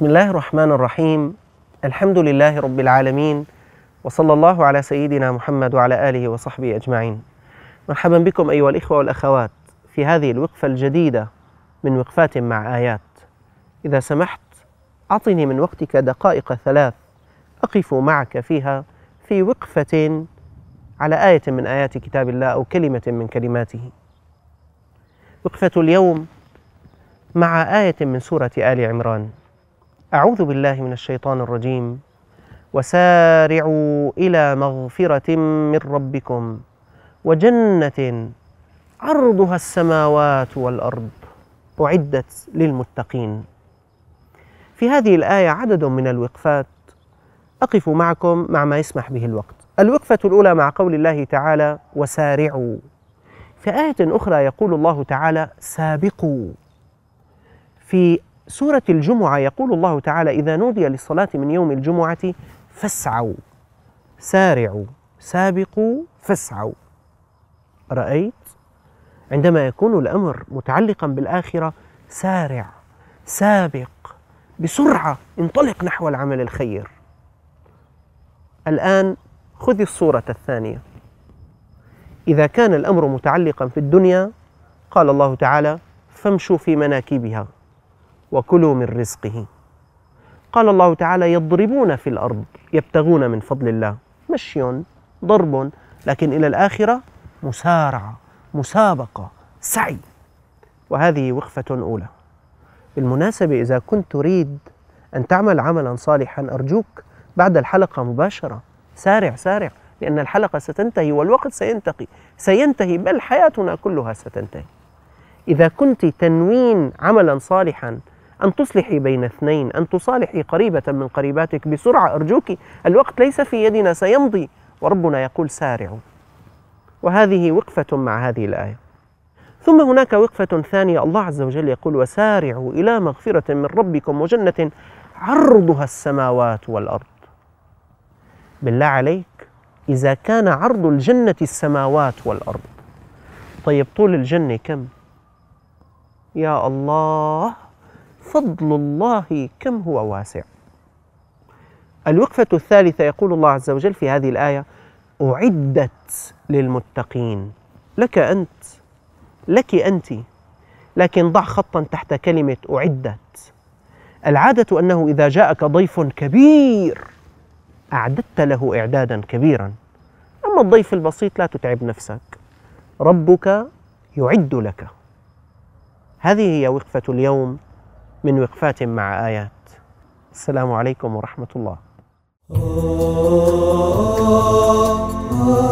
بسم الله الرحمن الرحيم. الحمد لله رب العالمين، وصلى الله على سيدنا محمد وعلى آله وصحبه أجمعين. مرحبا بكم أيها الإخوة والأخوات في هذه الوقفة الجديدة من وقفات مع آيات. إذا سمحت أعطني من وقتك دقائق 3 أقف معك فيها في وقفة على آية من آيات كتاب الله أو كلمة من كلماته. وقفة اليوم مع آية من سورة آل عمران. أعوذ بالله من الشيطان الرجيم. وسارعوا إلى مغفرة من ربكم وجنة عرضها السماوات والأرض أعدت للمتقين. في هذه الآية عدد من الوقفات أقف معكم مع ما يسمح به الوقت. الوقفة الأولى مع قول الله تعالى وسارعوا. في آية أخرى يقول الله تعالى سابقوا. في سورة الجمعة يقول الله تعالى إذا نودي للصلاة من يوم الجمعة فاسعوا. سارعوا، سابقوا، فاسعوا. رأيت؟ عندما يكون الأمر متعلقا بالآخرة سارع، سابق، بسرعة انطلق نحو العمل الخير. الآن خذ الصورة الثانية. إذا كان الأمر متعلقا في الدنيا قال الله تعالى فامشوا في مناكبها وكلوا من رزقه. قال الله تعالى يضربون في الأرض يبتغون من فضل الله. مشي، ضرب، لكن إلى الآخرة مسارعة، مسابقة، سعي. وهذه وقفة أولى. بالمناسبة إذا كنت تريد أن تعمل عملا صالحا أرجوك بعد الحلقة مباشرة سارع سارع، لأن الحلقة ستنتهي والوقت سينتهي بل حياتنا كلها ستنتهي. إذا كنت تنوين عملا صالحا، أن تصلحي بين اثنين، أن تصالحي قريبة من قريباتك بسرعة أرجوك، الوقت ليس في يدنا سيمضي وربنا يقول سارعوا. وهذه وقفة مع هذه الآية. ثم هناك وقفة ثانية، الله عز وجل يقول وسارعوا إلى مغفرة من ربكم وجنة عرضها السماوات والأرض. بالله عليك إذا كان عرض الجنة السماوات والأرض، طيب طول الجنة كم؟ يا الله، فضل الله كم هو واسع. الوقفة الثالثة يقول الله عز وجل في هذه الآية أعدت للمتقين. لك أنت، لك أنت، لكن ضع خطا تحت كلمة أعدت. العادة أنه إذا جاءك ضيف كبير أعددت له إعدادا كبيرا، أما الضيف البسيط لا تتعب نفسك، ربك يعد لك. هذه هي وقفة اليوم من وقفات مع آيات. السلام عليكم ورحمة الله.